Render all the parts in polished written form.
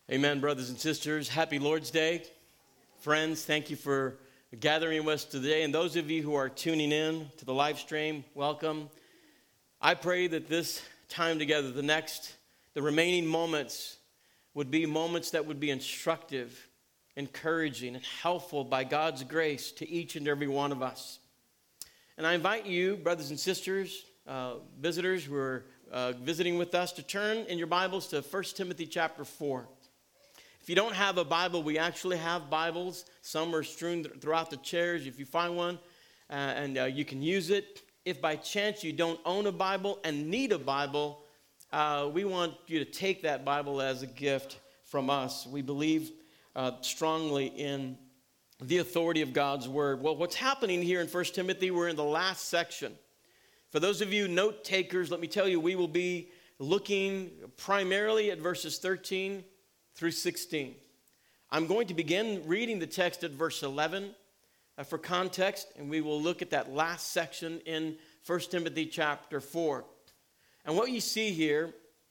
Amen, brothers and sisters. Happy Lord's Day. Friends, thank you for gathering with us today. And those of you who are tuning in to the live stream, welcome. I pray that this time together, the remaining moments would be moments that would be instructive, encouraging, and helpful by God's grace to each and every one of us. And I invite you, brothers and sisters, visitors who are visiting with us, to turn in your Bibles to 1 Timothy chapter 4. If you don't have a Bible, we actually have Bibles. Some are strewn throughout the chairs. If you find one, you can use it. If by chance you don't own a Bible and need a Bible, we want you to take that Bible as a gift from us. We believe strongly in the authority of God's Word. Well, what's happening here in 1 Timothy, we're in the last section. For those of you note takers, let me tell you, we will be looking primarily at verses 13 through 16. I'm going to begin reading the text at verse 11 for context, and we will look at that last section in 1 Timothy chapter 4. And what you see here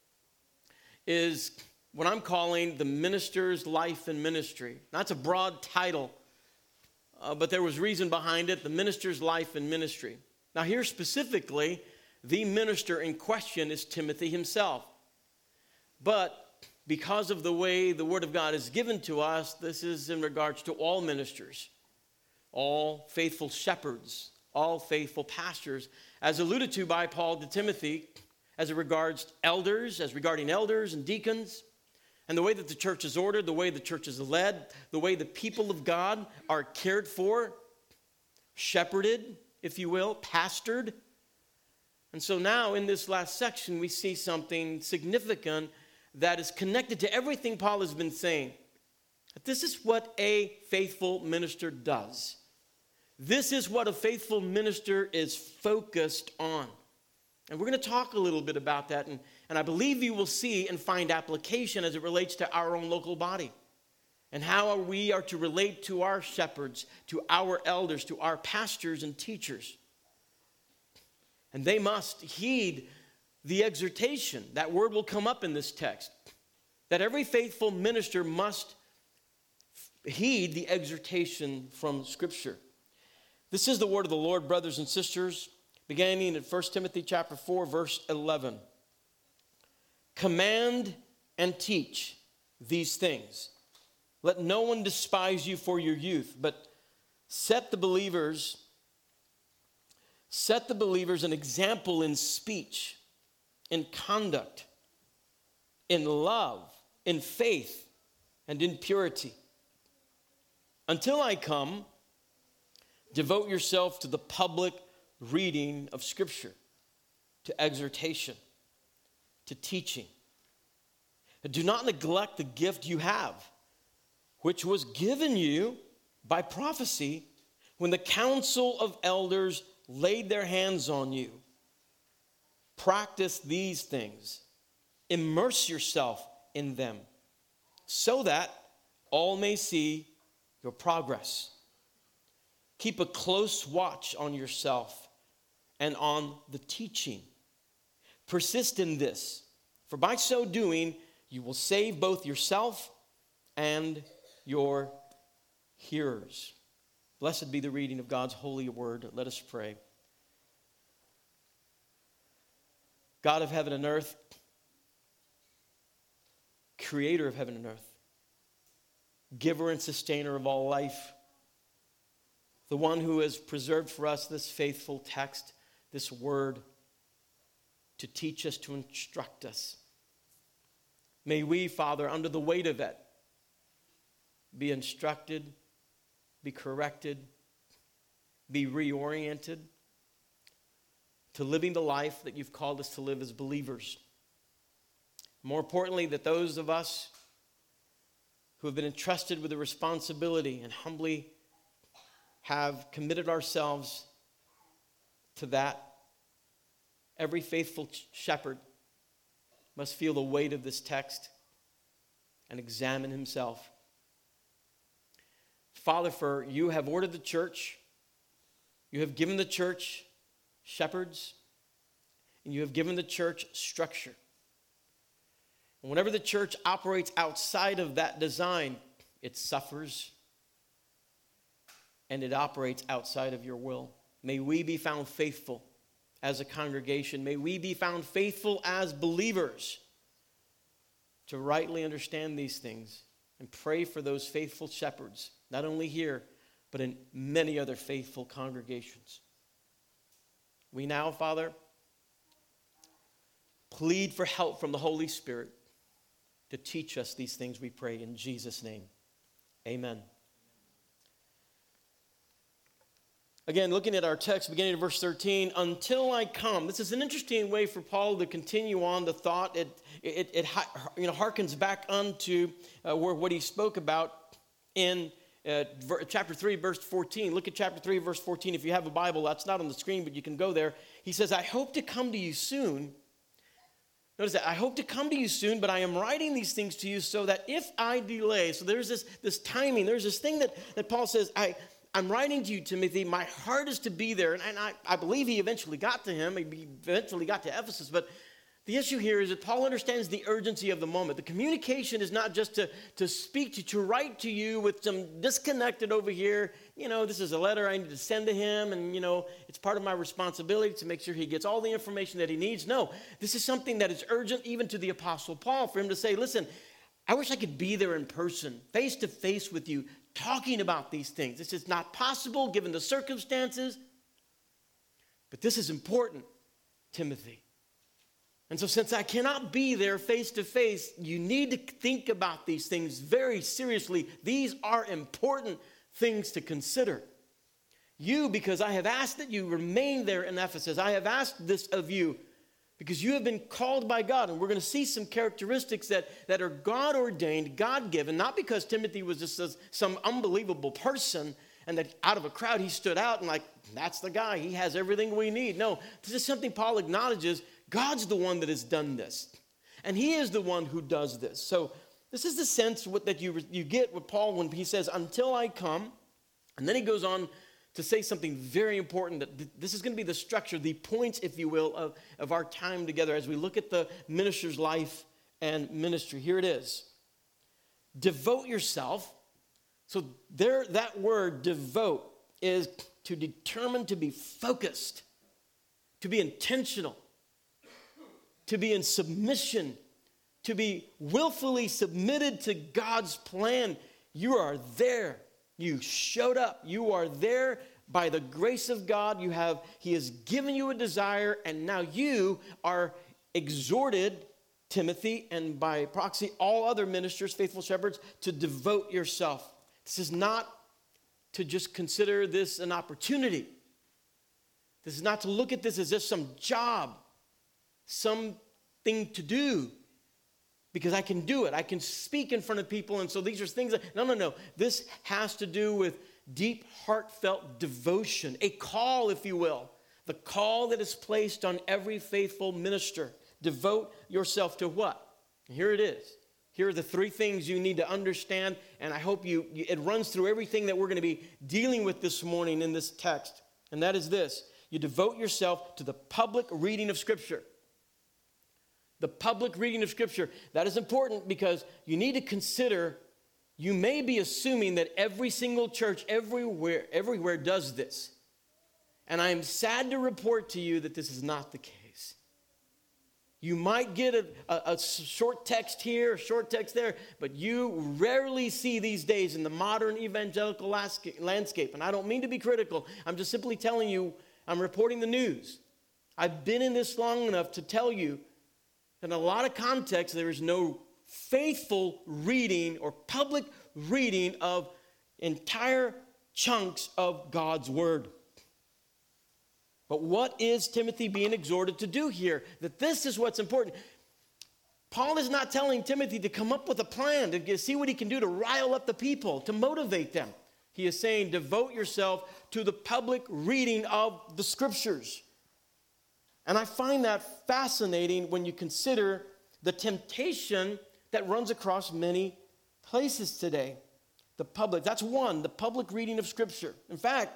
is what I'm calling the minister's life and ministry. That's a broad title, but there was reason behind it, the minister's life and ministry. Now here specifically, the minister in question is Timothy himself. But because of the way the Word of God is given to us, this is in regards to all ministers, all faithful shepherds, all faithful pastors, as alluded to by Paul to Timothy, as it regards elders, as regarding elders and deacons, and the way that the church is ordered, the way the church is led, the way the people of God are cared for, shepherded, if you will, pastored. And so now in this last section, we see something significant that is connected to everything Paul has been saying. This is what a faithful minister does. This is what a faithful minister is focused on. And we're going to talk a little bit about that, and I believe you will see and find application as it relates to our own local body and how we are to relate to our shepherds, to our elders, to our pastors and teachers. And they must heed the exhortation. That word will come up in this text, that every faithful minister must heed the exhortation from Scripture. This is the word of the Lord, brothers and sisters, beginning at 1 Timothy chapter 4, verse 11. Command and teach these things. Let no one despise you for your youth, but set the believers an example in speech, in conduct, in love, in faith, and in purity. Until I come, devote yourself to the public reading of Scripture, to exhortation, to teaching. And do not neglect the gift you have, which was given you by prophecy when the council of elders laid their hands on you. Practice these things. Immerse yourself in them so that all may see your progress. Keep a close watch on yourself and on the teaching. Persist in this, for by so doing, you will save both yourself and your hearers. Blessed be the reading of God's holy word. Let us pray. God of heaven and earth, creator of heaven and earth, giver and sustainer of all life, the one who has preserved for us this faithful text, this word, to teach us, to instruct us. May we, Father, under the weight of it, be instructed, be corrected, be reoriented to living the life that you've called us to live as believers. More importantly, that those of us who have been entrusted with the responsibility and humbly have committed ourselves to that, every faithful shepherd must feel the weight of this text and examine himself. Father, for you have ordered the church, you have given the church shepherds, and you have given the church structure. And whenever the church operates outside of that design, it suffers and it operates outside of your will. May we be found faithful as a congregation. May we be found faithful as believers to rightly understand these things and pray for those faithful shepherds, not only here, but in many other faithful congregations. We now, Father, plead for help from the Holy Spirit to teach us these things, we pray in Jesus' name. Amen. Again, looking at our text, beginning in verse 13, until I come. This is an interesting way for Paul to continue on the thought. It harkens back onto what he spoke about in chapter 3, verse 14. Look at chapter 3, verse 14. If you have a Bible, that's not on the screen, but you can go there. He says, I hope to come to you soon. Notice that, I hope to come to you soon, but I am writing these things to you so that if I delay, so there's this timing, there's this thing that Paul says, I'm writing to you, Timothy. My heart is to be there. And I believe he eventually got to him. He eventually got to Ephesus. But the issue here is that Paul understands the urgency of the moment. The communication is not just to speak to write to you with some disconnected over here. This is a letter I need to send to him. And, it's part of my responsibility to make sure he gets all the information that he needs. No, this is something that is urgent even to the Apostle Paul, for him to say, listen, I wish I could be there in person, face to face with you, talking about these things. This is not possible given the circumstances, but this is important, Timothy. And so since I cannot be there face to face, you need to think about these things very seriously. These are important things to consider. You, because I have asked that you remain there in Ephesus, I have asked this of you, because you have been called by God, and we're going to see some characteristics that are God-ordained, God-given, not because Timothy was just some unbelievable person, and that out of a crowd he stood out and that's the guy, he has everything we need. No, this is something Paul acknowledges. God's the one that has done this, and he is the one who does this. So this is the sense that you get with Paul when he says, until I come, and then he goes on to say something very important, that this is going to be the structure, the points, if you will, of our time together as we look at the minister's life and ministry. Here it is. Devote yourself. So there, that word devote is to determine, to be focused, to be intentional, to be in submission, to be willfully submitted to God's plan. You are there. You showed up. You are there by the grace of God. He has given you a desire, and now you are exhorted, Timothy, and by proxy, all other ministers, faithful shepherds, to devote yourself. This is not to just consider this an opportunity. This is not to look at this as just some job, something to do, because I can do it. I can speak in front of people, and so these are things that, no. This has to do with deep, heartfelt devotion, a call, if you will, the call that is placed on every faithful minister. Devote yourself to what? Here it is. Here are the three things you need to understand, and I hope it runs through everything that we're going to be dealing with this morning in this text, and that is this. You devote yourself to the public reading of Scripture. The public reading of Scripture. That is important because you need to consider, you may be assuming that every single church everywhere does this. And I am sad to report to you that this is not the case. You might get a short text here, a short text there, but you rarely see these days in the modern evangelical landscape. And I don't mean to be critical. I'm just simply telling you, I'm reporting the news. I've been in this long enough to tell you in a lot of contexts, there is no faithful reading or public reading of entire chunks of God's Word. But what is Timothy being exhorted to do here? That this is what's important. Paul is not telling Timothy to come up with a plan, to see what he can do to rile up the people, to motivate them. He is saying, devote yourself to the public reading of the Scriptures. And I find that fascinating when you consider the temptation that runs across many places today. That's one, the public reading of Scripture. In fact,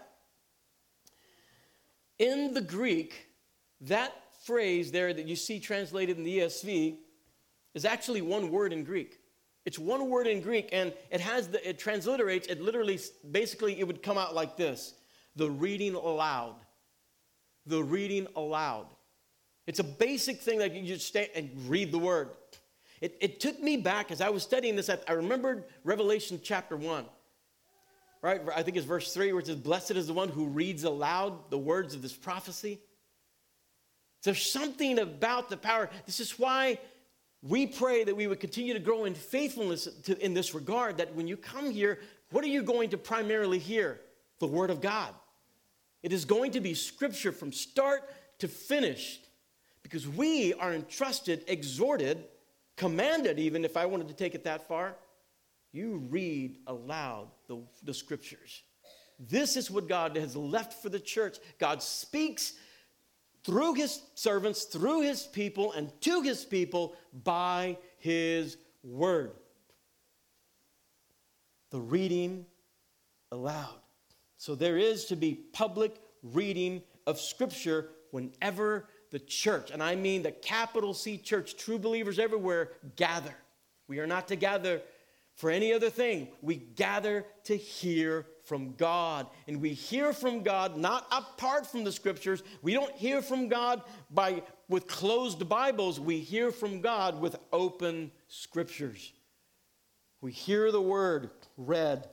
in the Greek, that phrase there that you see translated in the ESV is actually one word in Greek. It's one word in Greek, and it transliterates, it literally, basically, it would come out like this: the reading aloud. The reading aloud. It's a basic thing that you just stay and read the word. It took me back as I was studying this. I remembered Revelation chapter 1. Right? I think it's verse 3 where it says, blessed is the one who reads aloud the words of this prophecy. There's something about the power. This is why we pray that we would continue to grow in faithfulness in this regard, that when you come here, what are you going to primarily hear? The Word of God. It is going to be Scripture from start to finish, because we are entrusted, exhorted, commanded even, if I wanted to take it that far, you read aloud the Scriptures. This is what God has left for the church. God speaks through his servants, through his people, and to his people by his word. The reading aloud. So there is to be public reading of Scripture whenever the church, and I mean the capital C church, true believers everywhere, gather. We are not to gather for any other thing. We gather to hear from God. And we hear from God not apart from the Scriptures. We don't hear from God with closed Bibles. We hear from God with open Scriptures. We hear the word read.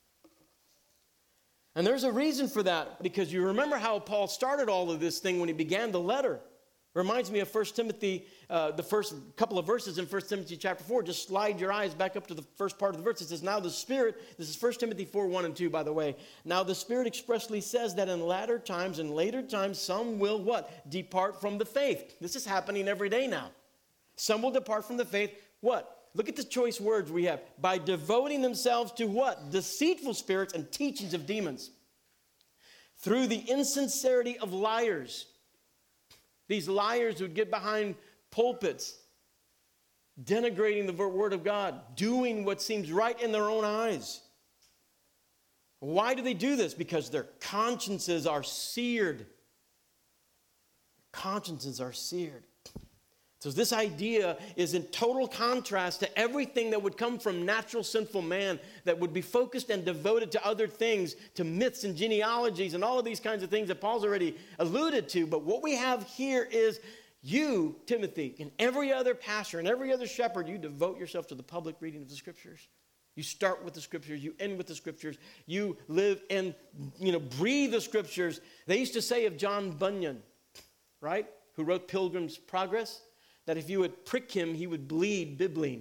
And there's a reason for that, because you remember how Paul started all of this thing when he began the letter. Reminds me of 1 Timothy, the first couple of verses in 1 Timothy chapter 4. Just slide your eyes back up to the first part of the verse. It says, now the Spirit, this is 1 Timothy 4, 1 and 2, by the way. Now the Spirit expressly says that in latter times and later times, some will what? Depart from the faith. This is happening every day now. Some will depart from the faith. What? Look at the choice words we have. By devoting themselves to what? Deceitful spirits and teachings of demons. Through the insincerity of liars. These liars who get behind pulpits, denigrating the word of God, doing what seems right in their own eyes. Why do they do this? Because their consciences are seared. Consciences are seared. So this idea is in total contrast to everything that would come from natural sinful man, that would be focused and devoted to other things, to myths and genealogies and all of these kinds of things that Paul's already alluded to. But what we have here is you, Timothy, and every other pastor and every other shepherd, you devote yourself to the public reading of the Scriptures. You start with the Scriptures, you end with the Scriptures, you live and breathe the Scriptures. They used to say of John Bunyan, right, who wrote Pilgrim's Progress, that if you would prick him, he would bleed bibline.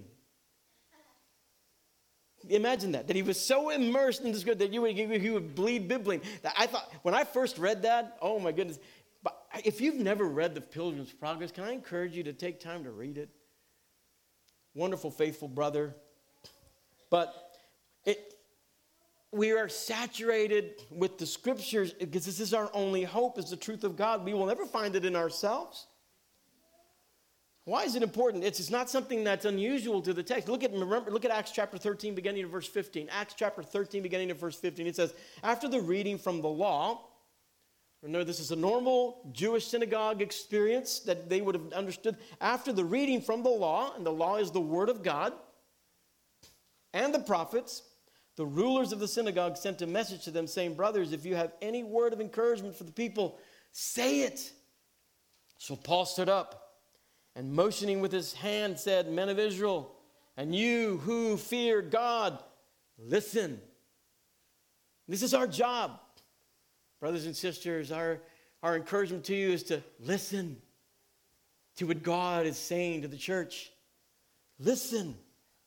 Imagine that he was so immersed in this good that he would bleed bibline. That I thought, when I first read that, oh my goodness. But if you've never read the Pilgrim's Progress, can I encourage you to take time to read it? Wonderful, faithful brother. But we are saturated with the Scriptures because this is our only hope, is the truth of God. We will never find it in ourselves. Why is it important? It's not something that's unusual to the text. Look at Acts chapter 13, beginning of verse 15. Acts chapter 13, beginning of verse 15. It says, after the reading from the law, remember this is a normal Jewish synagogue experience that they would have understood. After the reading from the law, and the law is the word of God, and the prophets, the rulers of the synagogue sent a message to them saying, brothers, if you have any word of encouragement for the people, say it. So Paul stood up, and motioning with his hand said, men of Israel, and you who fear God, listen. This is our job. Brothers and sisters, our encouragement to you is to listen to what God is saying to the church. Listen.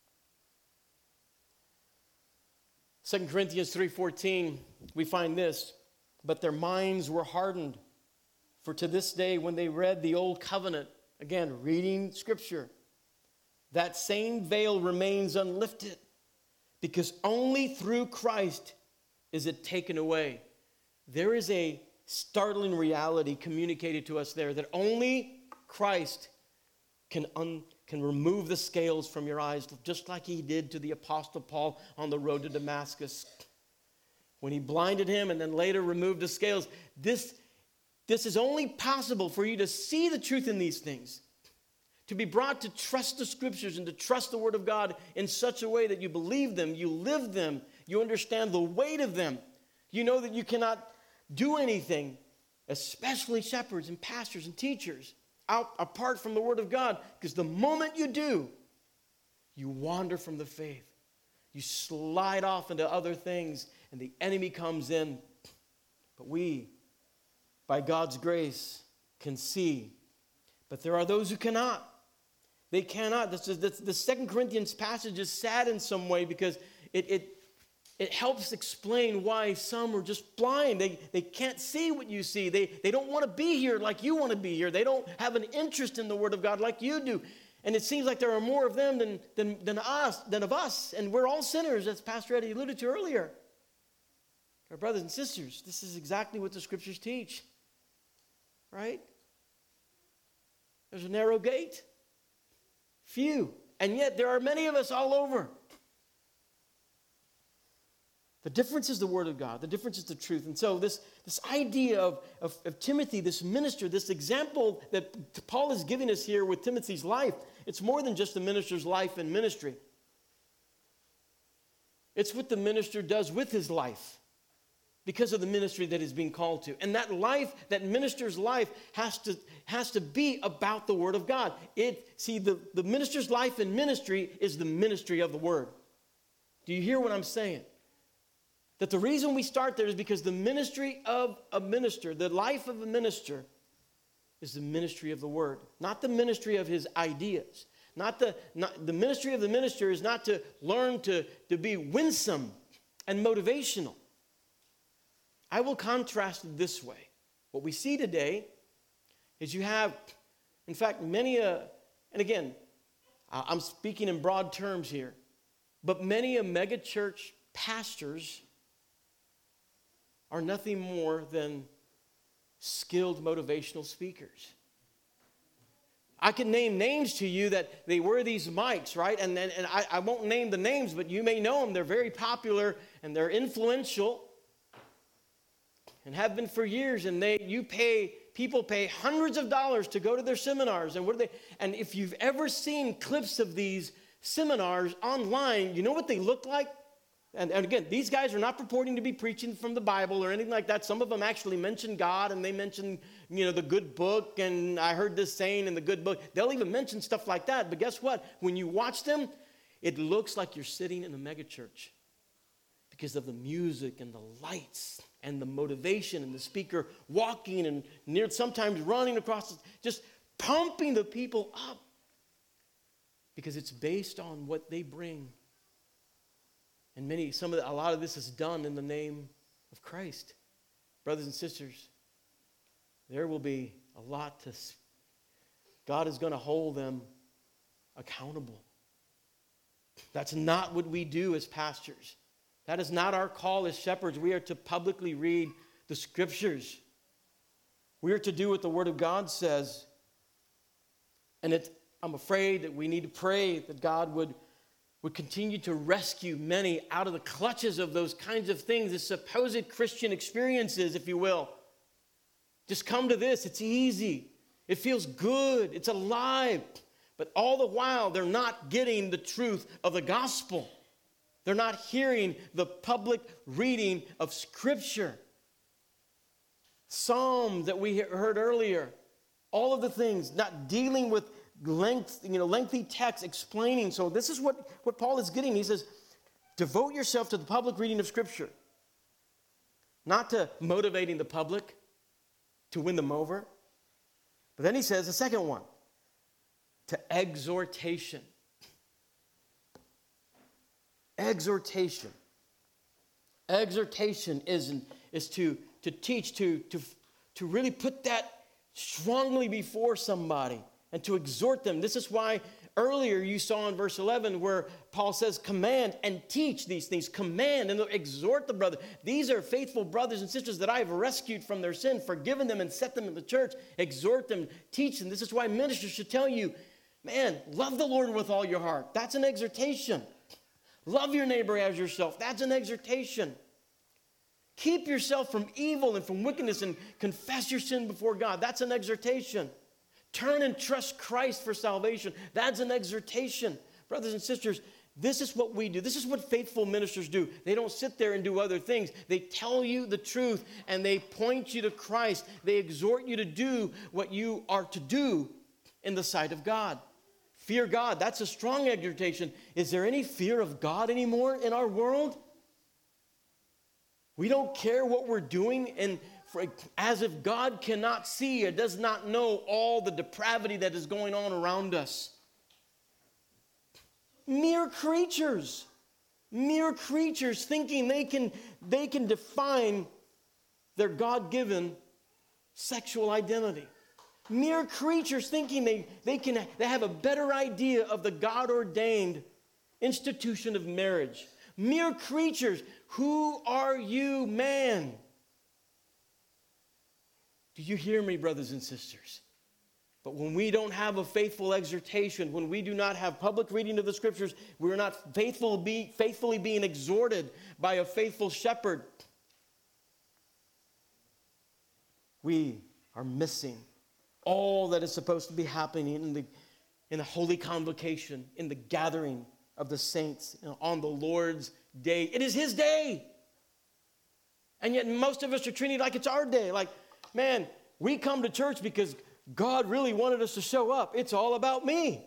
2 Corinthians 3:14, we find this, but their minds were hardened. For to this day, when they read the old covenant, again, reading Scripture, that same veil remains unlifted, because only through Christ is it taken away. There is a startling reality communicated to us there, that only Christ can remove the scales from your eyes, just like he did to the Apostle Paul on the road to Damascus. When he blinded him and then later removed the scales, This is only possible for you to see the truth in these things, to be brought to trust the Scriptures and to trust the Word of God in such a way that you believe them, you live them, you understand the weight of them. You know that you cannot do anything, especially shepherds and pastors and teachers, apart from the Word of God, because the moment you do, you wander from the faith. You slide off into other things, and the enemy comes in. But we, by God's grace, can see. But there are those who cannot. They cannot. The 2 Corinthians passage is sad in some way because it helps explain why some are just blind. They can't see what you see. They don't want to be here like you want to be here. They don't have an interest in the Word of God like you do. And it seems like there are more of them than of us. And we're all sinners, as Pastor Eddie alluded to earlier. Our brothers and sisters, this is exactly what the Scriptures teach. Right? There's a narrow gate. Few. And yet there are many of us all over. The difference is the Word of God. The difference is the truth. And so this idea of Timothy, this minister, this example that Paul is giving us here with Timothy's life, it's more than just the minister's life and ministry. It's what the minister does with his life because of the ministry that he's being called to. And that life, that minister's life, has to be about the Word of God. The minister's life and ministry is the ministry of the Word. Do you hear what I'm saying? That the reason we start there is because the ministry of a minister, the life of a minister, is the ministry of the Word, not the ministry of his ideas. Not the ministry of the minister is not to learn to be winsome and motivational. I will contrast it this way. What we see today is you have, in fact, and again, I'm speaking in broad terms here, but many megachurch pastors are nothing more than skilled motivational speakers. I can name names to you that they wear these mics, right? And I won't name the names, but you may know them. They're very popular and they're influential and have been for years. And people pay hundreds of dollars to go to their seminars. And if you've ever seen clips of these seminars online, you know what they look like? And again, these guys are not purporting to be preaching from the Bible or anything like that. Some of them actually mention God and they mention, the good book. And I heard this saying in the good book. They'll even mention stuff like that. But guess what? When you watch them, it looks like you're sitting in a megachurch because of the music and the lights and the motivation and the speaker walking and sometimes running across, just pumping the people up because it's based on what they bring. And a lot of this is done in the name of Christ. Brothers and sisters, there will be a lot God is going to hold them accountable. That's not what we do as pastors. That is not our call as shepherds. We are to publicly read the Scriptures. We are to do what the Word of God says. And I'm afraid that we need to pray that God would continue to rescue many out of the clutches of those kinds of things, the supposed Christian experiences, if you will. Just come to this. It's easy. It feels good. It's alive. But all the while, they're not getting the truth of the gospel. They're not hearing the public reading of Scripture. Psalms that we heard earlier. All of the things, not dealing with lengthy text explaining. So this is what Paul is getting. He says, devote yourself to the public reading of Scripture. Not to motivating the public to win them over. But then he says the second one, to exhortation. Exhortation. Exhortation is to teach, to really put that strongly before somebody. And to exhort them. This is why earlier you saw in verse 11 where Paul says, command and teach these things. Command and exhort the brother. These are faithful brothers and sisters that I have rescued from their sin, forgiven them and set them in the church. Exhort them, teach them. This is why ministers should tell you, man, love the Lord with all your heart. That's an exhortation. Love your neighbor as yourself. That's an exhortation. Keep yourself from evil and from wickedness and confess your sin before God. That's an exhortation. Turn and trust Christ for salvation. That's an exhortation. Brothers and sisters, this is what we do. This is what faithful ministers do. They don't sit there and do other things. They tell you the truth, and they point you to Christ. They exhort you to do what you are to do in the sight of God. Fear God. That's a strong exhortation. Is there any fear of God anymore in our world? We don't care what we're doing, and as if God cannot see or does not know all the depravity that is going on around us. Mere creatures thinking they can define their God-given sexual identity. Mere creatures thinking they have a better idea of the God-ordained institution of marriage. Mere creatures. Who are you, man? Do you hear me, brothers and sisters? But when we don't have a faithful exhortation, when we do not have public reading of the Scriptures, we're not faithfully being exhorted by a faithful shepherd, we are missing all that is supposed to be happening in the holy convocation, in the gathering of the saints on the Lord's day. It is His day. And yet most of us are treating it like it's our day. Like, man, we come to church because God really wanted us to show up. It's all about me.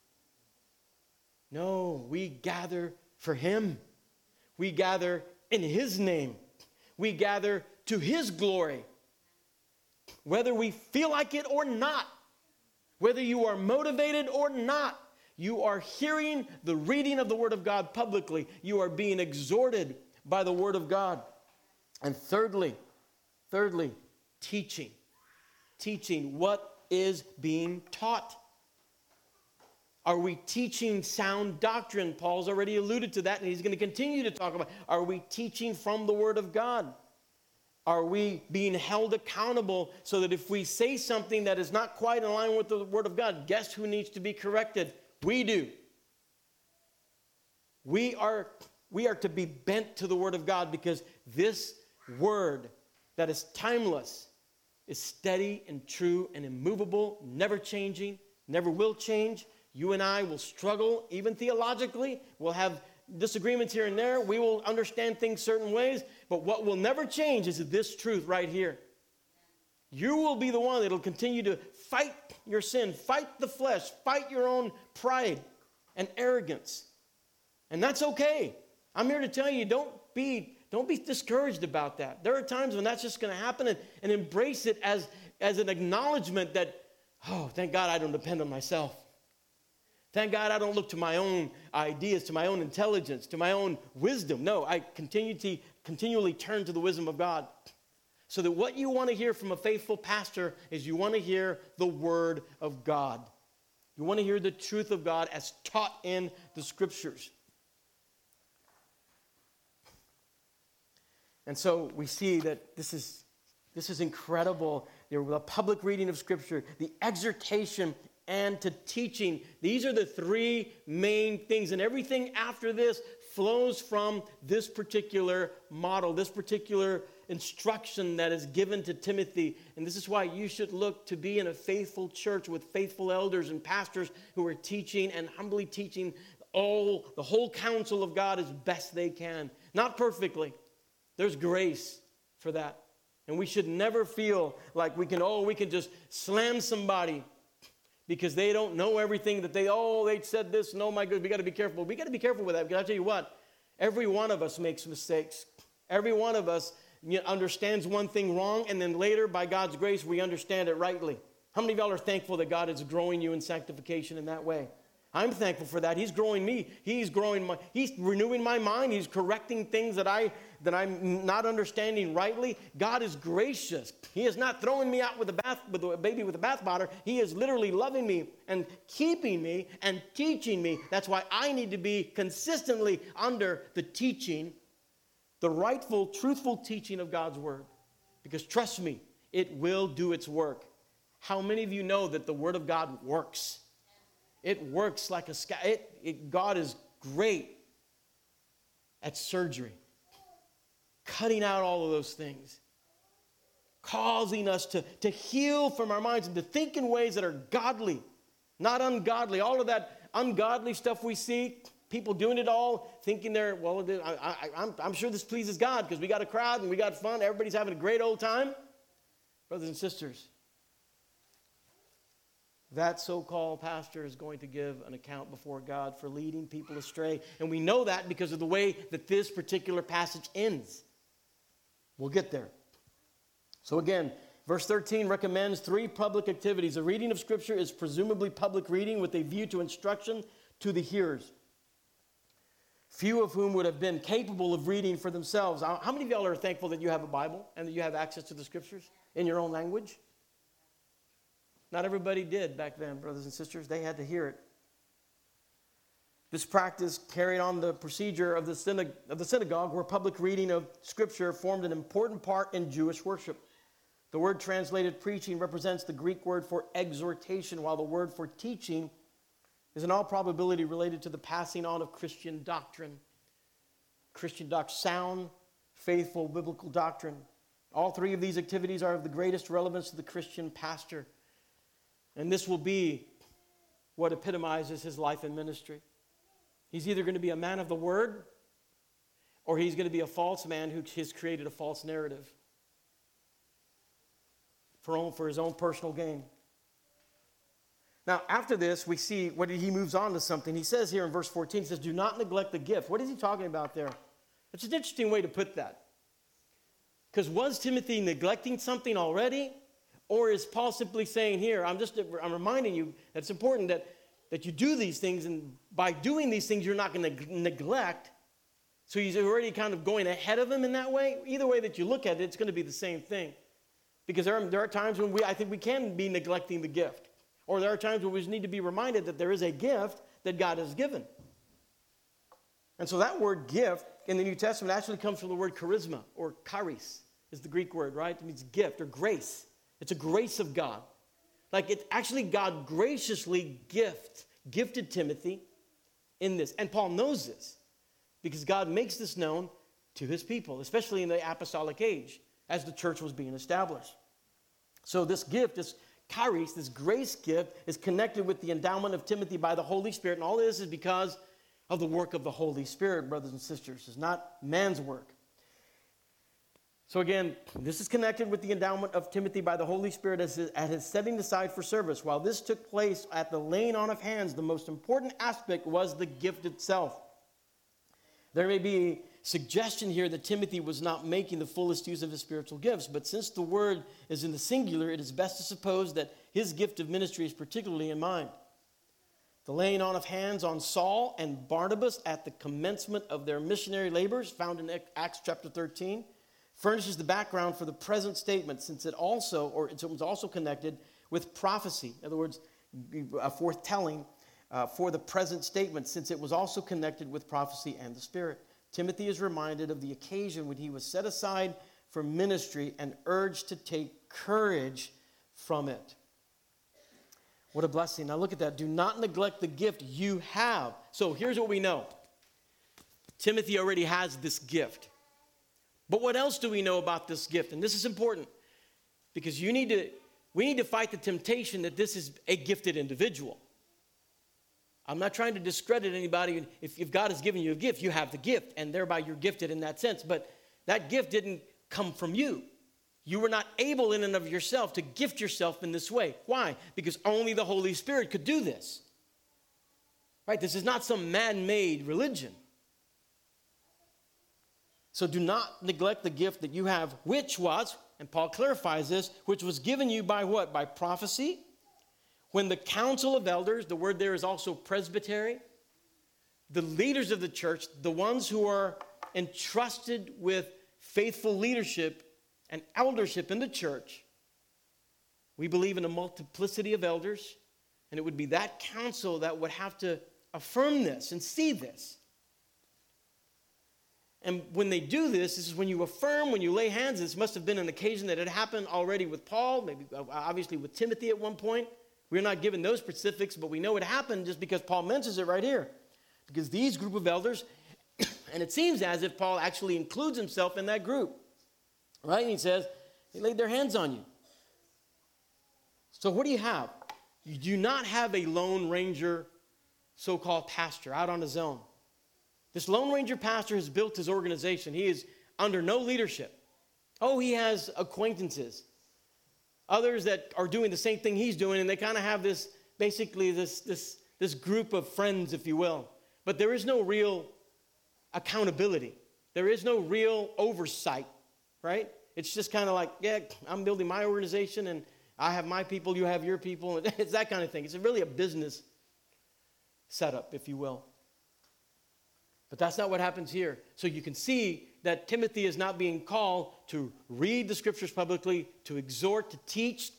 No, we gather for Him. We gather in His name. We gather to His glory. Whether we feel like it or not, whether you are motivated or not, you are hearing the reading of the Word of God publicly. You are being exhorted by the Word of God. And thirdly, teaching. Teaching what is being taught. Are we teaching sound doctrine? Paul's already alluded to that, and he's going to continue to talk about. Are we teaching from the Word of God? Are we being held accountable so that if we say something that is not quite in line with the Word of God, guess who needs to be corrected? We do. We are to be bent to the Word of God, because this Word that is timeless is steady and true and immovable, never changing, never will change. You and I will struggle, even theologically. We'll have disagreements here and there. We will understand things certain ways. But what will never change is this truth right here. You will be the one that will continue to fight your sin, fight the flesh, fight your own pride and arrogance. And that's okay. I'm here to tell you, don't be discouraged about that. There are times when that's just going to happen, and embrace it as an acknowledgement that, oh, thank God I don't depend on myself. Thank God I don't look to my own ideas, to my own intelligence, to my own wisdom. No, I continually turn to the wisdom of God. So that what you want to hear from a faithful pastor is you want to hear the Word of God. You want to hear the truth of God as taught in the Scriptures. And so we see that this is incredible. The public reading of Scripture, the exhortation, and to teaching. These are the three main things. And everything after this flows from this particular model, this particular instruction that is given to Timothy. And this is why you should look to be in a faithful church with faithful elders and pastors who are teaching and humbly teaching the whole counsel of God as best they can. Not perfectly. There's grace for that. And we should never feel like we can just slam somebody because they don't know everything that they said this, and oh my goodness, we got to be careful. We got to be careful with that, because I'll tell you what, every one of us makes mistakes. Every one of us understands one thing wrong, and then later, by God's grace, we understand it rightly. How many of y'all are thankful that God is growing you in sanctification in that way? I'm thankful for that. He's growing me. He's renewing my mind. He's correcting things that I'm not understanding rightly. God is gracious. He is not throwing me out with a baby with a bathwater. He is literally loving me and keeping me and teaching me. That's why I need to be consistently under the teaching, the rightful, truthful teaching of God's Word. Because trust me, it will do its work. How many of you know that the Word of God works? It works like God is great at surgery, cutting out all of those things, causing us to heal from our minds and to think in ways that are godly, not ungodly. All of that ungodly stuff we see, people doing it all, thinking they're, well, I'm sure this pleases God because we got a crowd and we got fun. Everybody's having a great old time. Brothers and sisters, that so-called pastor is going to give an account before God for leading people astray. And we know that because of the way that this particular passage ends. We'll get there. So again, verse 13 recommends 3 public activities. The reading of Scripture is presumably public reading with a view to instruction to the hearers, few of whom would have been capable of reading for themselves. How many of y'all are thankful that you have a Bible and that you have access to the Scriptures in your own language? Not everybody did back then, brothers and sisters. They had to hear it. This practice carried on the procedure of the synagogue, where public reading of Scripture formed an important part in Jewish worship. The word translated preaching represents the Greek word for exhortation, while the word for teaching is in all probability related to the passing on of Christian doctrine. Sound, faithful, biblical doctrine. All 3 of these activities are of the greatest relevance to the Christian pastor. And this will be what epitomizes his life and ministry. He's either going to be a man of the word, or he's going to be a false man who has created a false narrative for his own personal gain. Now, after this, we see he moves on to something. He says here in verse 14, he says, do not neglect the gift. What is he talking about there? It's an interesting way to put that. Because was Timothy neglecting something already? Or is Paul simply saying here, I'm reminding you that it's important that you do these things, and by doing these things, you're not going to neglect. So he's already kind of going ahead of him in that way. Either way that you look at it, it's going to be the same thing. Because there are times when I think we can be neglecting the gift. Or there are times when we just need to be reminded that there is a gift that God has given. And so that word gift in the New Testament actually comes from the word charisma, or charis is the Greek word, right? It means gift or grace. It's a grace of God. Like it actually God graciously gifted Timothy in this. And Paul knows this because God makes this known to his people, especially in the apostolic age as the church was being established. So this gift, this charis, this grace gift, is connected with the endowment of Timothy by the Holy Spirit. And all this is because of the work of the Holy Spirit, brothers and sisters. It's not man's work. So again, this is connected with the endowment of Timothy by the Holy Spirit at his setting aside for service. While this took place at the laying on of hands, the most important aspect was the gift itself. There may be suggestion here that Timothy was not making the fullest use of his spiritual gifts, but since the word is in the singular, it is best to suppose that his gift of ministry is particularly in mind. The laying on of hands on Saul and Barnabas at the commencement of their missionary labors, found in Acts chapter 13, furnishes the background for the present statement, since it was also connected with prophecy. In other words, a foretelling for the present statement, since it was also connected with prophecy and the Spirit. Timothy is reminded of the occasion when he was set aside for ministry and urged to take courage from it. What a blessing. Now look at that. Do not neglect the gift you have. So here's what we know. Timothy already has this gift. But what else do we know about this gift? And this is important because we need to fight the temptation that this is a gifted individual. I'm not trying to discredit anybody. If God has given you a gift, you have the gift, and thereby you're gifted in that sense. But that gift didn't come from you. You were not able in and of yourself to gift yourself in this way. Why? Because only the Holy Spirit could do this. Right? This is not some man-made religion. So do not neglect the gift that you have, which was, and Paul clarifies this, which was given you by what? By prophecy. When the council of elders, the word there is also presbytery, the leaders of the church, the ones who are entrusted with faithful leadership and eldership in the church, we believe in a multiplicity of elders, and it would be that council that would have to affirm this and see this. And when they do this, this is when you affirm, when you lay hands. This must have been an occasion that had happened already with Paul, maybe obviously with Timothy at one point. We're not given those specifics, but we know it happened just because Paul mentions it right here. Because these group of elders, and it seems as if Paul actually includes himself in that group. Right? And he says, They laid their hands on you. So what do you have? You do not have a Lone Ranger so-called pastor out on his own. This Lone Ranger pastor has built his organization. He is under no leadership. Oh, he has acquaintances. Others that are doing the same thing he's doing, and they kind of have this, basically this group of friends, if you will. But there is no real accountability. There is no real oversight, right? It's just kind of like, yeah, I'm building my organization, and I have my people, you have your people. It's that kind of thing. It's really a business setup, if you will. But that's not what happens here. So you can see that Timothy is not being called to read the scriptures publicly, to exhort, to teach,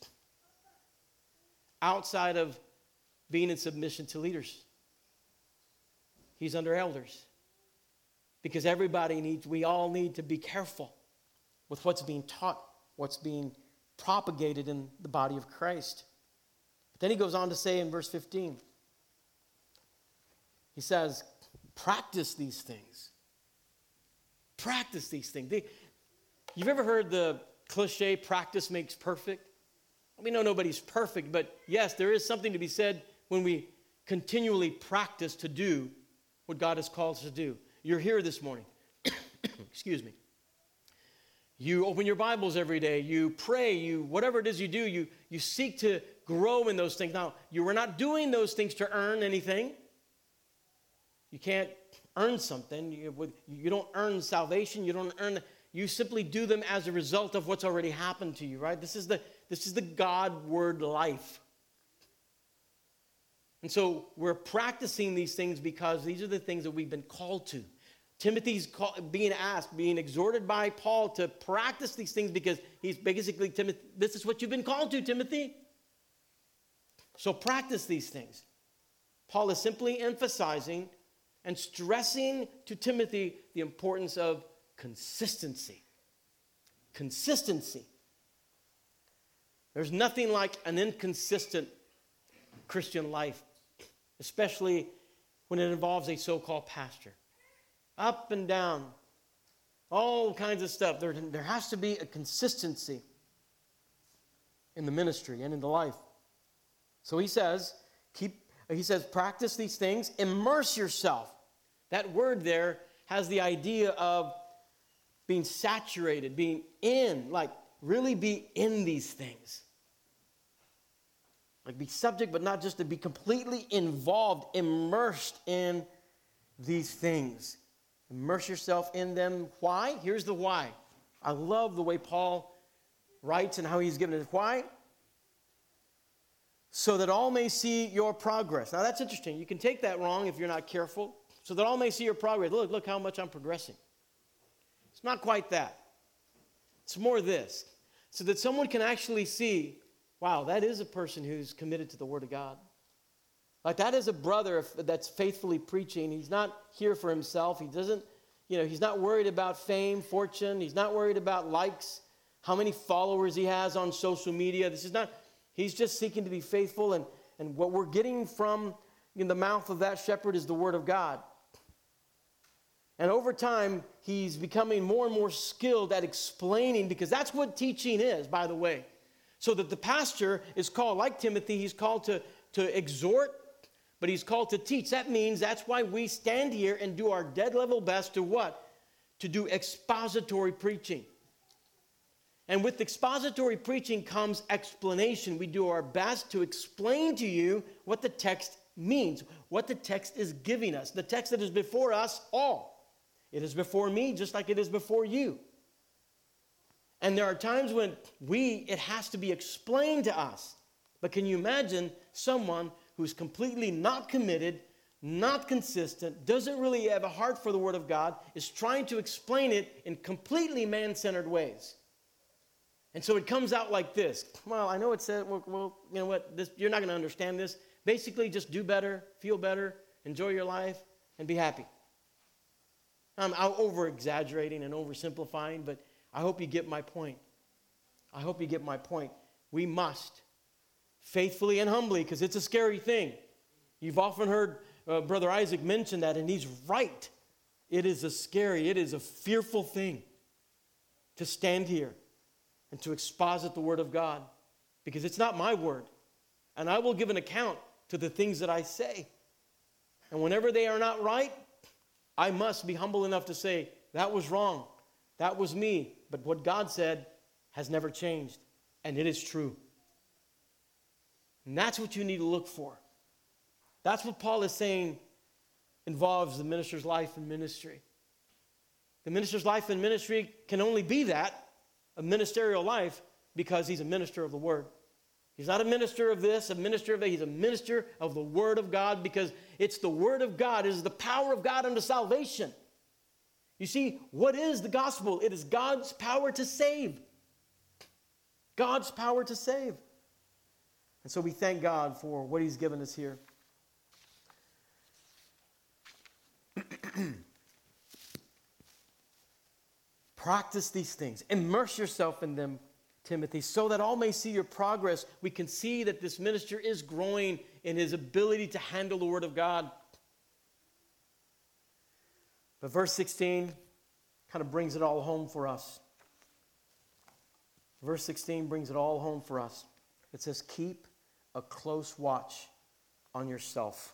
outside of being in submission to leaders. He's under elders. Because we all need to be careful with what's being taught, what's being propagated in the body of Christ. But then he goes on to say in verse 15, he says, practice these things. Practice these things. You've ever heard the cliche, practice makes perfect? We know nobody's perfect, but yes, there is something to be said when we continually practice to do what God has called us to do. You're here this morning. Excuse me. You open your Bibles every day. You pray. Whatever it is you do, you seek to grow in those things. Now, you are not doing those things to earn anything. You can't earn something. You don't earn salvation. You simply do them as a result of what's already happened to you, right? This is the God word life. And so we're practicing these things because these are the things that we've been called to. Timothy's being exhorted by Paul to practice these things because he's basically, Timothy, this is what you've been called to, Timothy. So practice these things. Paul is simply emphasizing and stressing to Timothy the importance of consistency. Consistency. There's nothing like an inconsistent Christian life, especially when it involves a so-called pastor. Up and down, all kinds of stuff. There has to be a consistency in the ministry and in the life. So he says, practice these things, immerse yourself. That word there has the idea of being saturated, being in, like really be in these things. Like be subject, but not just to be completely involved, immersed in these things. Immerse yourself in them. Why? Here's the why. I love the way Paul writes and how he's given it. Why? So that all may see your progress. Now that's interesting. You can take that wrong if you're not careful. So that all may see your progress. Look how much I'm progressing. It's not quite that. It's more this. So that someone can actually see, wow, that is a person who's committed to the Word of God. Like that is a brother that's faithfully preaching. He's not here for himself. He doesn't, he's not worried about fame, fortune. He's not worried about likes, how many followers he has on social media. He's just seeking to be faithful. And what we're getting from in the mouth of that shepherd is the Word of God. And over time, he's becoming more and more skilled at explaining, because that's what teaching is, by the way. So that the pastor is called, like Timothy, he's called to exhort, but he's called to teach. That means that's why we stand here and do our dead level best to what? To do expository preaching. And with expository preaching comes explanation. We do our best to explain to you what the text means, what the text is giving us. The text that is before us all. It is before me just like it is before you. And there are times when it has to be explained to us. But can you imagine someone who's completely not committed, not consistent, doesn't really have a heart for the Word of God, is trying to explain it in completely man-centered ways? And so it comes out like this. Well, I know it said, well, you know what, you're not going to understand this. Basically, just do better, feel better, enjoy your life, and be happy. I'm over-exaggerating and oversimplifying, but I hope you get my point. I hope you get my point. We must, faithfully and humbly, because it's a scary thing. You've often heard Brother Isaac mention that, and he's right. It is a fearful thing to stand here and to exposit the word of God, because it's not my word. And I will give an account to the things that I say. And whenever they are not right, I must be humble enough to say, that was wrong. That was me. But what God said has never changed. And it is true. And that's what you need to look for. That's what Paul is saying involves the minister's life and ministry. The minister's life and ministry can only be that, a ministerial life, because he's a minister of the word. He's not a minister of this, a minister of that. He's a minister of the word of God, because it's the word of God. It is the power of God unto salvation. You see, what is the gospel? It is God's power to save. God's power to save. And so we thank God for what he's given us here. Practice these things. Immerse yourself in them, Timothy, so that all may see your progress. We can see that this minister is growing in his ability to handle the word of God. But verse 16 kind of brings it all home for us. Verse 16 brings it all home for us. It says, keep a close watch on yourself.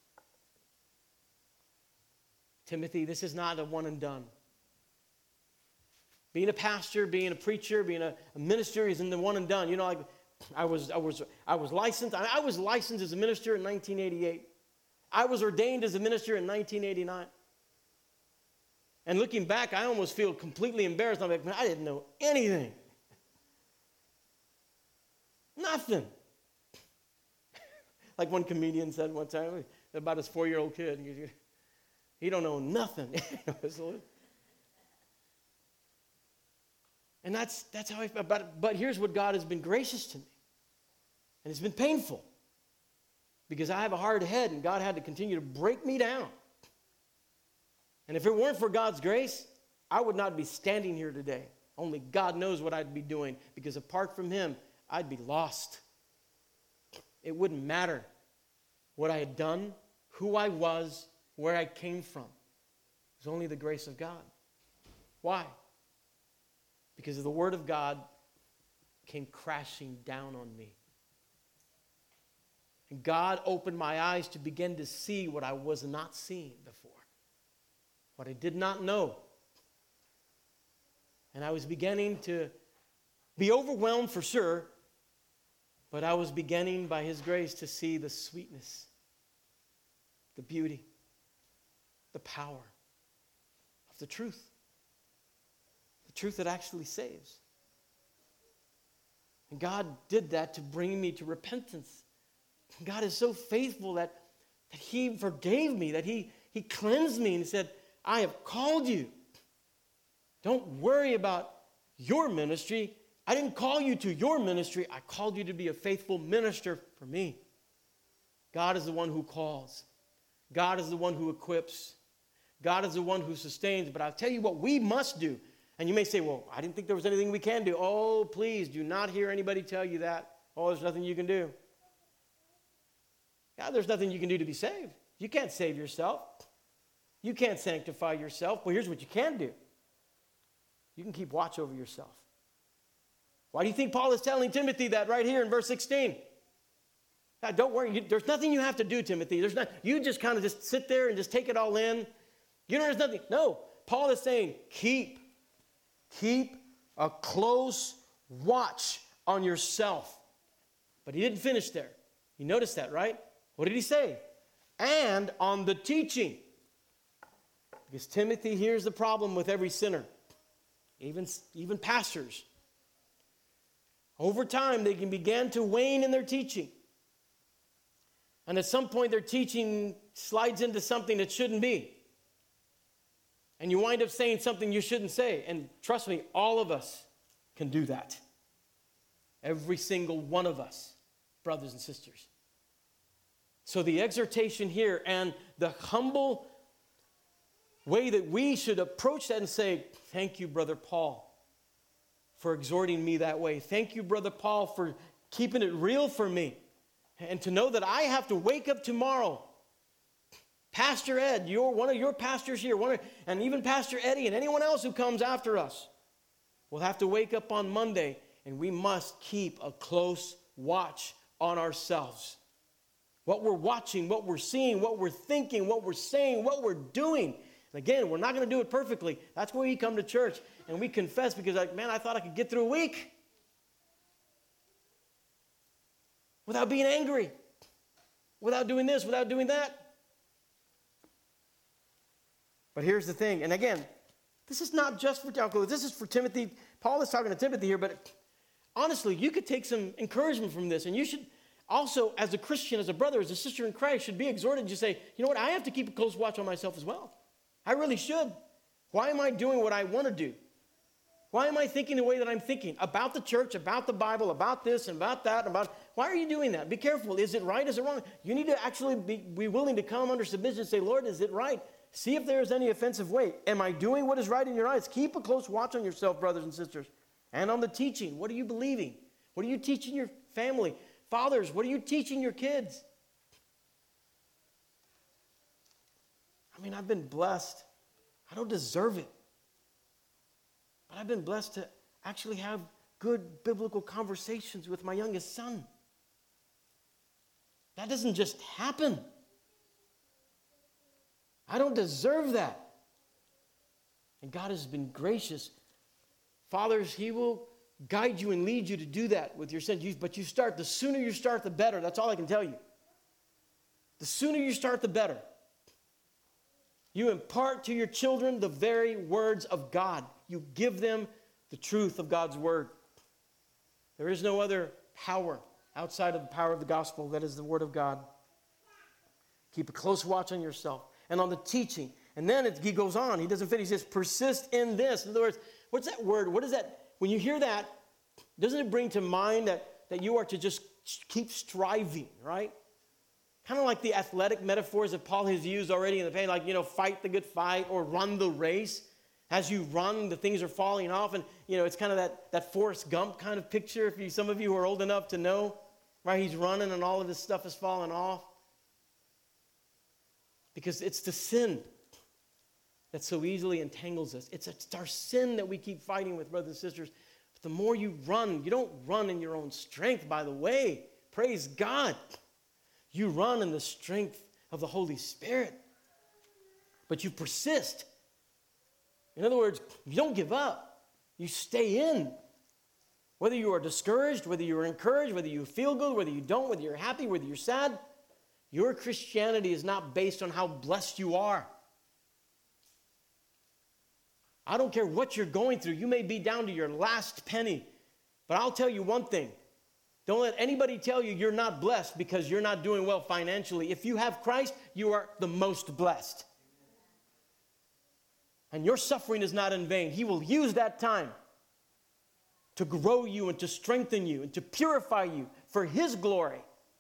Timothy, this is not a one and done. Being a pastor, being a preacher, being a minister isn't the one and done. You know, like I was licensed. I was licensed as a minister in 1988. I was ordained as a minister in 1989. And looking back, I almost feel completely embarrassed. I'm like, man, I didn't know anything. Nothing. Like one comedian said one time about his 4-year-old kid. He don't know nothing. And that's how I felt about it. But here's what God has been gracious to me. And it's been painful. Because I have a hard head and God had to continue to break me down. And if it weren't for God's grace, I would not be standing here today. Only God knows what I'd be doing. Because apart from him, I'd be lost. It wouldn't matter what I had done, who I was, where I came from. It was only the grace of God. Why? Because the word of God came crashing down on me. And God opened my eyes to begin to see what I was not seeing before. What I did not know. And I was beginning to be overwhelmed for sure, but I was beginning by his grace to see the sweetness, the beauty, the power of the truth. The truth that actually saves. And God did that to bring me to repentance. God is so faithful that he forgave me, that he cleansed me and said, I have called you. Don't worry about your ministry. I didn't call you to your ministry. I called you to be a faithful minister for me. God is the one who calls. God is the one who equips. God is the one who sustains. But I'll tell you what we must do. And you may say, well, I didn't think there was anything we can do. Oh, please do not hear anybody tell you that. Oh, there's nothing you can do. Yeah, there's nothing you can do to be saved. You can't save yourself. You can't sanctify yourself. Well, here's what you can do. You can keep watch over yourself. Why do you think Paul is telling Timothy that right here in verse 16? Now, don't worry. There's nothing you have to do, Timothy. You just kind of just sit there and just take it all in. You know, there's nothing. No, Paul is saying, keep a close watch on yourself. But he didn't finish there. You noticed that, right? What did he say? And on the teaching. Because Timothy, here's the problem with every sinner. Even pastors. Over time, they can begin to wane in their teaching. And at some point, their teaching slides into something that shouldn't be. And you wind up saying something you shouldn't say. And trust me, all of us can do that. Every single one of us, brothers and sisters. So the exhortation here and the humble way that we should approach that and say, thank you, Brother Paul, for exhorting me that way. Thank you, Brother Paul, for keeping it real for me. And to know that I have to wake up tomorrow. Pastor Ed, one of your pastors here, and even Pastor Eddie and anyone else who comes after us will have to wake up on Monday and we must keep a close watch on ourselves. What we're watching, what we're seeing, what we're thinking, what we're saying, what we're doing. And again, we're not going to do it perfectly. That's why we come to church and we confess because, like, man, I thought I could get through a week without being angry, without doing this, without doing that. But here's the thing, and again, this is not just for Theophilus, this is for Timothy. Paul is talking to Timothy here, but honestly, you could take some encouragement from this, and you should also, as a Christian, as a brother, as a sister in Christ, should be exhorted to say, you know what, I have to keep a close watch on myself as well. I really should. Why am I doing what I want to do? Why am I thinking the way that I'm thinking? About the church, about the Bible, about this and about that, why are you doing that? Be careful. Is it right? Is it wrong? You need to actually be willing to come under submission and say, Lord, is it right? See if there is any offensive way. Am I doing what is right in your eyes? Keep a close watch on yourself, brothers and sisters. And on the teaching. What are you believing? What are you teaching your family? Fathers, what are you teaching your kids? I mean, I've been blessed. I don't deserve it. But I've been blessed to actually have good biblical conversations with my youngest son. That doesn't just happen. I don't deserve that. And God has been gracious. Fathers, He will guide you and lead you to do that with your sons. But the sooner you start, the better. That's all I can tell you. The sooner you start, the better. You impart to your children the very words of God. You give them the truth of God's word. There is no other power outside of the power of the gospel that is the word of God. Keep a close watch on yourself and on the teaching. And then he goes on. He doesn't finish. He says, persist in this. In other words, what's that word? What is that? When you hear that, doesn't it bring to mind that you are to just keep striving, right? Kind of like the athletic metaphors that Paul has used already in the past, like, fight the good fight or run the race. As you run, the things are falling off. And, it's kind of that Forrest Gump kind of picture, some of you who are old enough to know, right? He's running and all of his stuff is falling off. Because it's the sin that so easily entangles us. It's our sin that we keep fighting with, brothers and sisters. But the more you run, you don't run in your own strength, by the way. Praise God. You run in the strength of the Holy Spirit. But you persist. In other words, you don't give up. You stay in. Whether you are discouraged, whether you are encouraged, whether you feel good, whether you don't, whether you're happy, whether you're sad, your Christianity is not based on how blessed you are. I don't care what you're going through. You may be down to your last penny. But I'll tell you one thing. Don't let anybody tell you you're not blessed because you're not doing well financially. If you have Christ, you are the most blessed. And your suffering is not in vain. He will use that time to grow you and to strengthen you and to purify you for His glory.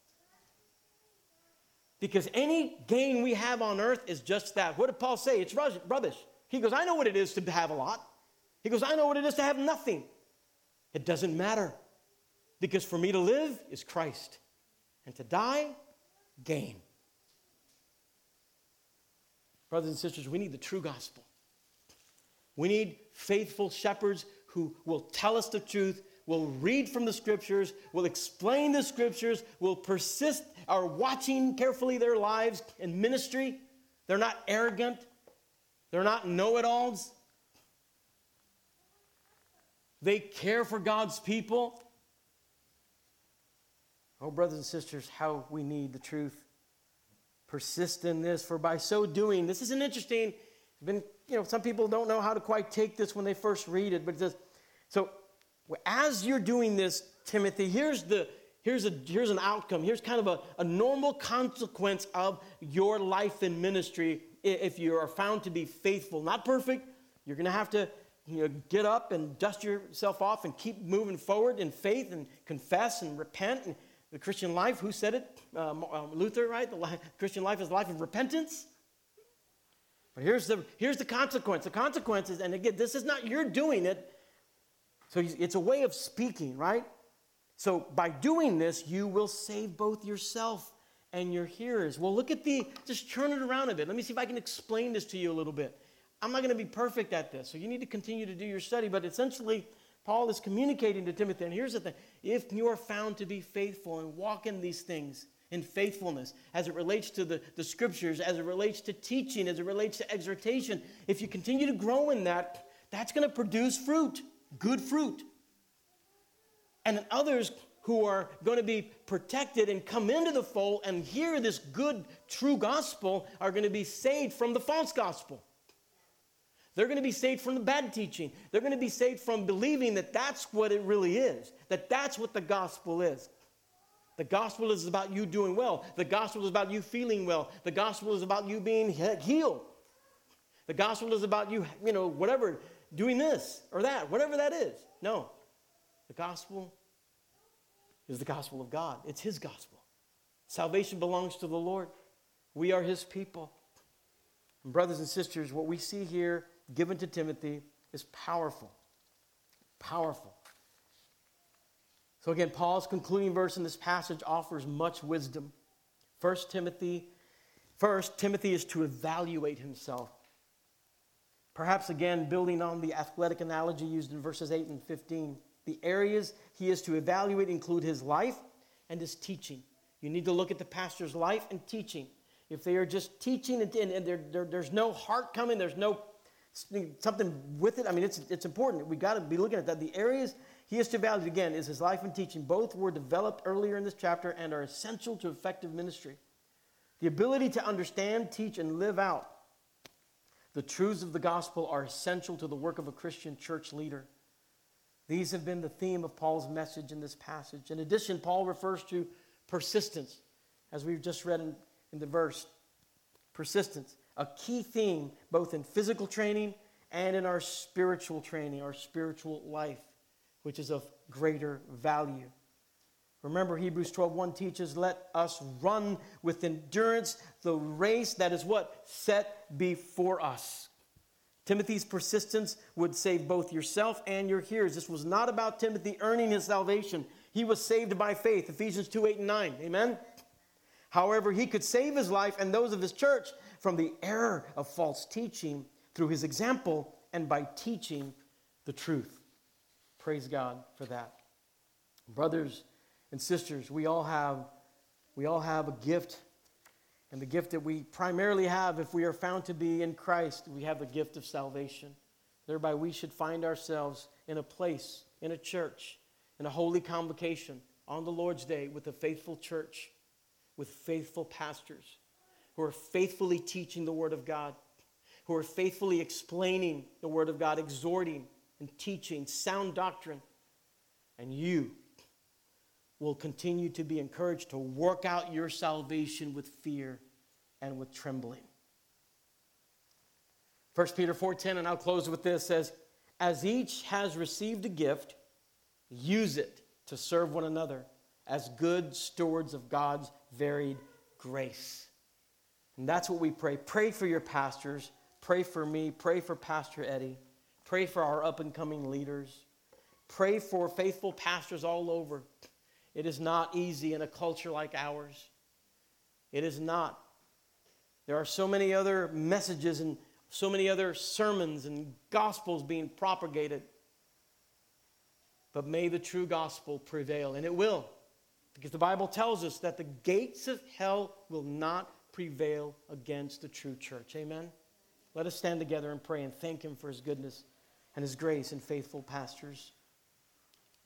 Because any gain we have on earth is just that. What did Paul say? It's rubbish. He goes, I know what it is to have a lot. He goes, I know what it is to have nothing. It doesn't matter. Because for me to live is Christ. And to die, gain. Brothers and sisters, we need the true gospel. We need faithful shepherds who will tell us the truth, will read from the scriptures, will explain the scriptures, will persist, are watching carefully their lives in ministry. They're not arrogant. They're not know-it-alls. They care for God's people. Oh, brothers and sisters, how we need the truth. Persist in this, for by so doing, this isn't interesting. Some people don't know how to quite take this when they first read it, but it says, so as you're doing this, Timothy, here's an outcome. Here's kind of a normal consequence of your life in ministry if you are found to be faithful. Not perfect. You're going to have to get up and dust yourself off and keep moving forward in faith and confess and repent. And the Christian life, who said it? Luther, right? The Christian life is a life of repentance. But here's the consequence. The consequence is, and again, this is not you're doing it. So it's a way of speaking, right? So by doing this, you will save both yourself and your hearers. Well, just turn it around a bit. Let me see if I can explain this to you a little bit. I'm not going to be perfect at this, so you need to continue to do your study. But essentially, Paul is communicating to Timothy. And here's the thing. If you are found to be faithful and walk in these things in faithfulness, as it relates to the scriptures, as it relates to teaching, as it relates to exhortation, if you continue to grow in that, that's going to produce fruit, good fruit. And then others who are going to be protected and come into the fold and hear this good, true gospel are going to be saved from the false gospel. They're going to be saved from the bad teaching. They're going to be saved from believing that that's what it really is, that that's what the gospel is. The gospel is about you doing well. The gospel is about you feeling well. The gospel is about you being healed. The gospel is about you, whatever, doing this or that, whatever that is. No. The gospel is the gospel of God. It's His gospel. Salvation belongs to the Lord. We are His people. And brothers and sisters, what we see here given to Timothy is powerful. Powerful. So again, Paul's concluding verse in this passage offers much wisdom. First, Timothy is to evaluate himself. Perhaps again, building on the athletic analogy used in verses 8 and 15. The areas he is to evaluate include his life and his teaching. You need to look at the pastor's life and teaching. If they are just teaching and there's no heart coming, there's no something with it, it's important. We got to be looking at that. The areas he is to evaluate, again, is his life and teaching. Both were developed earlier in this chapter and are essential to effective ministry. The ability to understand, teach, and live out the truths of the gospel are essential to the work of a Christian church leader. These have been the theme of Paul's message in this passage. In addition, Paul refers to persistence, as we've just read in the verse. Persistence, a key theme both in physical training and in our spiritual training, our spiritual life, which is of greater value. Remember, Hebrews 12:1 teaches, let us run with endurance the race that is what? Set before us. Timothy's persistence would save both yourself and your hearers. This was not about Timothy earning his salvation. He was saved by faith, Ephesians 2:8 and 9. Amen? However, he could save his life and those of his church from the error of false teaching through his example and by teaching the truth. Praise God for that. Brothers and sisters, we all have a gift. And the gift that we primarily have, if we are found to be in Christ, we have the gift of salvation. Thereby we should find ourselves in a place, in a church, in a holy convocation on the Lord's Day with a faithful church, with faithful pastors who are faithfully teaching the Word of God, who are faithfully explaining the Word of God, exhorting and teaching sound doctrine. And you will continue to be encouraged to work out your salvation with fear and with trembling. 1 Peter 4:10, and I'll close with this, says, as each has received a gift, use it to serve one another as good stewards of God's varied grace. And that's what we pray. Pray for your pastors. Pray for me. Pray for Pastor Eddie. Pray for our up-and-coming leaders. Pray for faithful pastors all over. It is not easy in a culture like ours. It is not. There are so many other messages and so many other sermons and gospels being propagated. But may the true gospel prevail, and it will. Because the Bible tells us that the gates of hell will not prevail against the true church. Amen? Let us stand together and pray and thank Him for His goodness and His grace and faithful pastors.